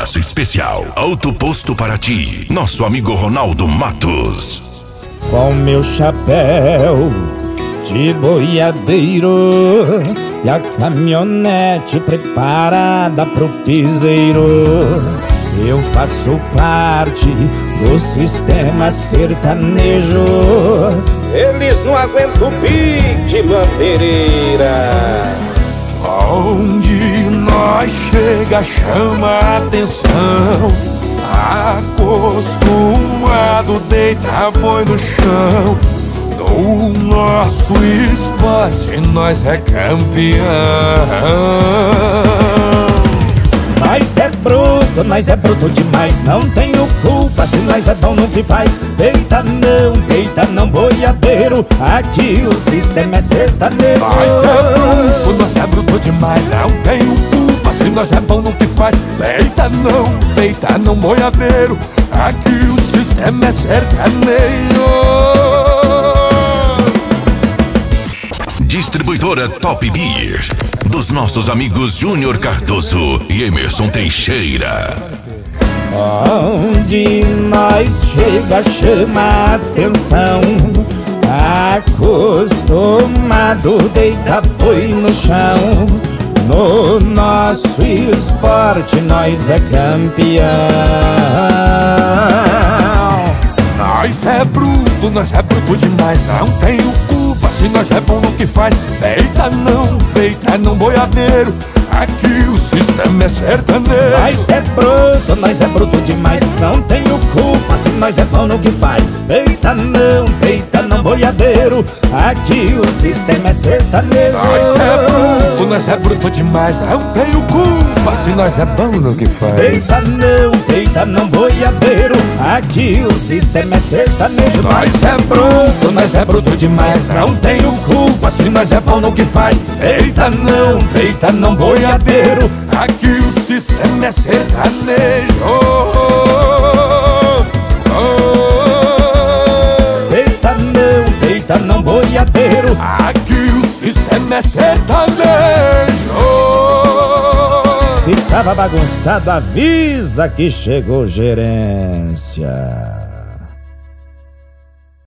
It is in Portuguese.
Abraço especial, Auto Posto Paraty, nosso amigo Ronaldo Matos. Com meu chapéu de boiadeiro e a caminhonete preparada pro piseiro, eu faço parte do sistema sertanejo. Eles não aguentam o pique, bandeira. Onde nós chega chama a atenção. Acostumado deita boi no chão. No nosso esporte nós é campeão. Nós é bruto demais. Não tenho culpa se nós é bom no que faz. Peita não, boiadeiro. Aqui o sistema é sertanejo. Nós é bruto demais. Não tenho culpa se nós é bom no que faz. Peita não, boiadeiro. Aqui o sistema é sertanejo. Distribuidora Top Beer, dos nossos amigos Júnior Cardoso e Emerson Teixeira. Onde nós chega chama a atenção. Acostumado deita boi no chão. No nosso esporte nós é campeão. Nós é bruto demais. Não tenho culpa se nós é bom no que faz. Peita não, boiadeiro. Aqui o sistema é sertanejo. Nós é bruto demais. Não tenho culpa se nós é bom no que faz. Peita não, boiadeiro. Aqui o sistema é sertanejo. Nós é bruto demais. Não tenho culpa se nós é bom no que faz. Peita não, boiadeiro. Aqui o sistema é sertanejo. Nós é bruto demais. Não tenho culpa se nós é bom no que faz. Peita não, boiadeiro. Aqui o sistema é sertanejo. Peita não, boiadeiro. Aqui o sistema é sertanejo. Se tava bagunçado, avisa que chegou gerência.